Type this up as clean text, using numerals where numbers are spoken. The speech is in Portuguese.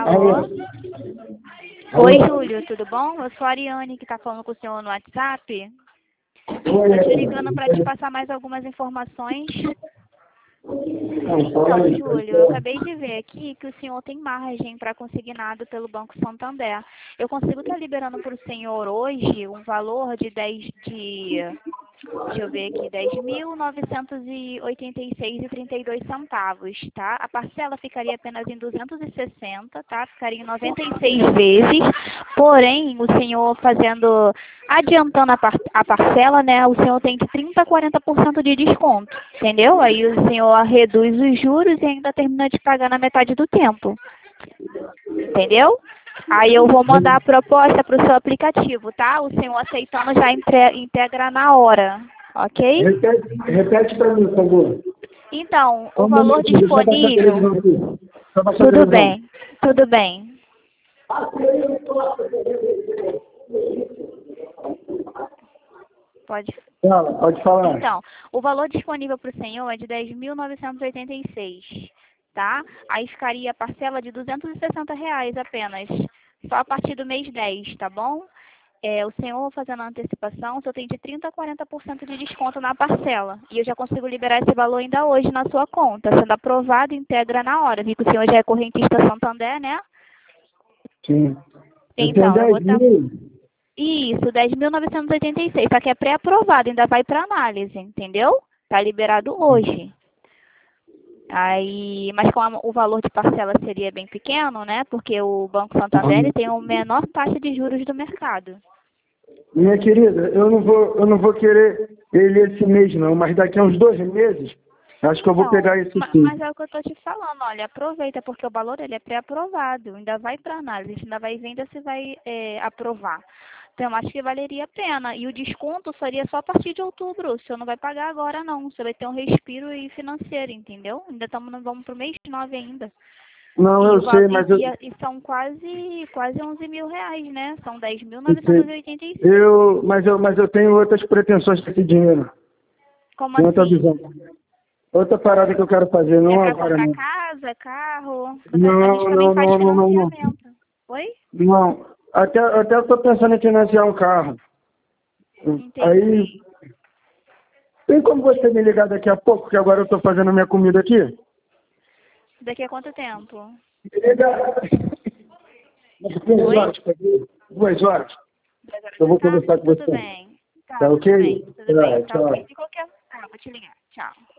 Alô? Oi, Júlio, tudo bom? Eu sou a Ariane, que está falando com o senhor no WhatsApp. Estou te ligando para te passar mais algumas informações. Então, Júlio, eu acabei de ver aqui que o senhor tem margem para consignado pelo Banco Santander. Eu consigo estar liberando para o senhor hoje um valor de deixa eu ver aqui, 10.986,32 centavos, tá? A parcela ficaria apenas em 260, tá? Ficaria em 96 vezes. Porém, o senhor adiantando a parcela, né? O senhor tem de 30% a 40% de desconto, entendeu? Aí o senhor reduz os juros e ainda termina de pagar na metade do tempo, entendeu? Aí eu vou mandar a proposta para o seu aplicativo, tá? O senhor aceitando já integra na hora, ok? Repete para mim, por favor. Então, o valor disponível... Tudo bem, tudo bem. Pode falar. Então, o valor disponível para o senhor é de 10.986, tá? Aí ficaria a parcela de R$ 260 apenas, só a partir do mês 10, tá bom? O senhor fazendo a antecipação, o senhor tem de 30% a 40% de desconto na parcela. E eu já consigo liberar esse valor ainda hoje na sua conta, sendo aprovado, integra na hora. Vi que o senhor já é correntista Santander, né? Sim. Então, eu vou estar... Isso, 10.986, só que é pré-aprovado, ainda vai para análise, entendeu? Tá liberado hoje. Aí, mas como o valor de parcela seria bem pequeno, né? Porque o Banco Santander ele tem a menor taxa de juros do mercado. Minha querida, eu não vou querer ele esse mês não, mas daqui a uns 2 meses, acho que eu vou pegar esse sim. Mas é o que eu estou te falando, olha, aproveita, porque o valor ele é pré-aprovado, ainda vai para análise, ainda vai ver ainda se vai aprovar. Então, acho que valeria a pena. E o desconto seria só a partir de outubro. O senhor não vai pagar agora, não. Você vai ter um respiro financeiro, entendeu? Ainda vamos para o mês 9 ainda. Não, eu sei, mas e são quase 11 mil reais, né? São 10.986. Mas eu tenho outras pretensões com esse dinheiro. Como tem assim? Outra visão. Outra parada que eu quero fazer, não é agora. Comprar casa, carro? A gente Não. faz financiamento. Oi? Não. Até eu estou pensando em financiar um carro. Entendi. Aí, tem como você me ligar daqui a pouco, que agora eu estou fazendo a minha comida aqui? Daqui a quanto tempo? Me liga. 2 horas, 2 horas. Eu vou conversar com você. Tudo bem. Tá ok? Tudo bem. Tchau. Ok. Se qualquer... vou te ligar. Tchau.